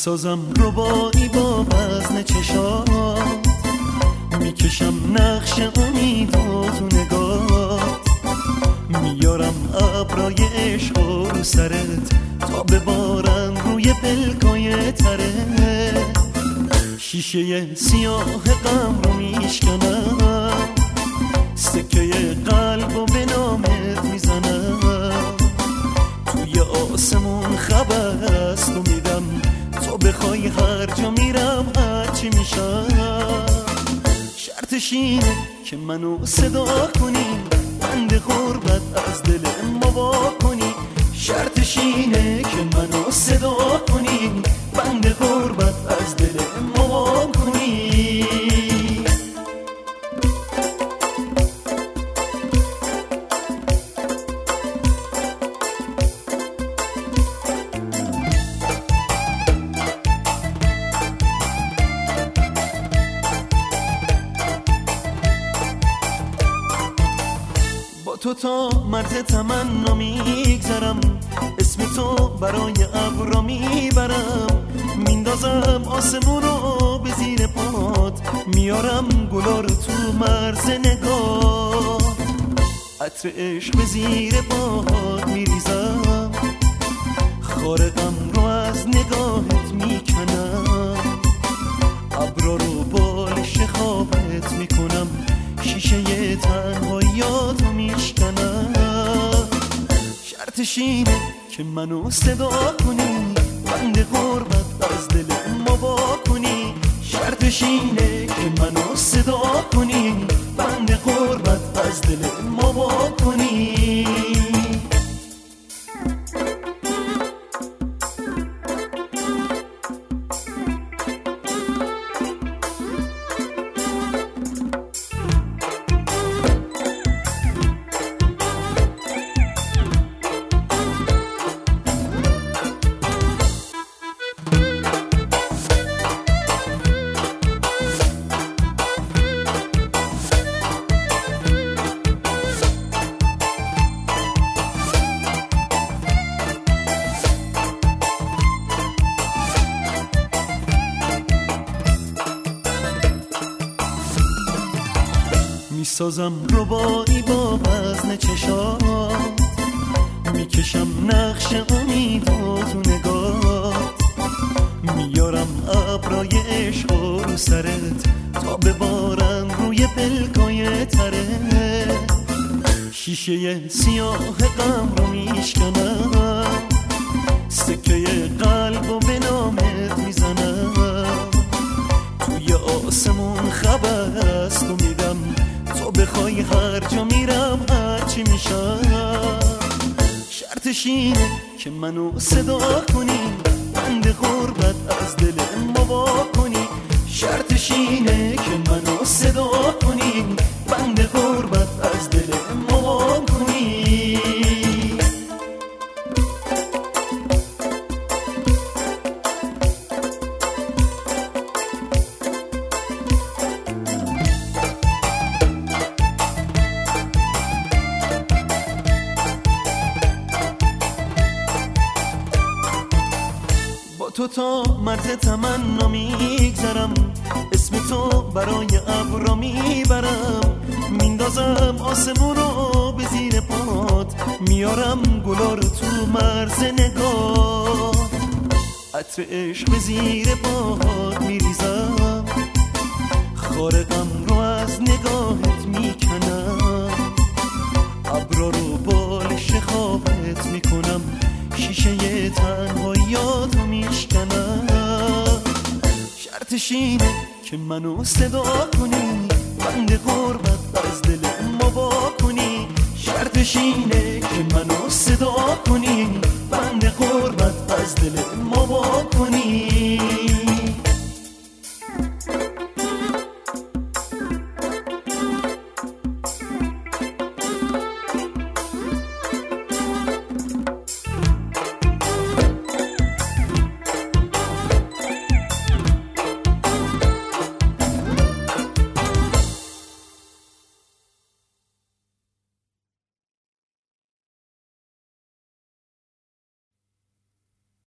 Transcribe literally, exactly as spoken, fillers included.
میسازم ربایی با وزن چشات، میکشم نقش امید و تو نگات، میارم ابرای عشق رو سرت تا ببارن روی پلکای ترت. شیشه سیاه غم رو میشکنم، سکه قلب و به نامت میزنم، توی آسمون خبر است و میدم، تو بخوای هر جا میرم هرچی میشم. شرطش اینه که منو صدا کنی، بند غربت از دل ما وا کنی. شرطش اینه که منو صدا کنی، بند غربت از دل ما وا کنی. تو تا مرز تمنا میگذرم، اسم تو برای ابرا میبرم، میندازم آسمون رو به زیر پات، میارم گلا رو تو مرز نگاه، عطر عشق به زیر پات میریزم، خارقم رو از نگاهت میکنم، ابرا رو بالش خوابت میکنم، شیشه تنهاییاتو میشکنم. شرطش اینه که منو صدا کنی، بند غربت از دل ما وا کنی. شرطش اینه که منو صدا کنی، بند غربت از دل ما وا کنی. میسازم ربایی با وزن چشات، میکشم نقش امید و تو نگات، میارم ابرای عشق رو سرت تا ببارن روی پلکای ترت. شیشه سیاه غم رو میشکنم، سکه قلب و به نامت میزنم، توی آسمون خبر است و میدم، تو بخوای هر جا میرم هرچی میشم. شرطش اینه که منو صدا کنی، بند غربت از دل ما وا کنی. شرطش اینه که منو صدا کنی، بند غربت از دل ما وا کنی. تو تا مرز تمنا میگذرم، اسم تو برای ابرا میبرم، میندازم آسمون رو به زیر پات، میارم گلا رو تو مرز نگاه، عطر عشق به زیر پات میریزم، خارقم رو از نگاهت میکنم، ابرا رو بالش خوابت میکنم، شیشه تنهاییاتو میشکنم. شرطش اینه که منو صدا کنی، بند غربت از دل ما وا کنی. شرطش اینه که منو صدا کنی، بند غربت از دل ما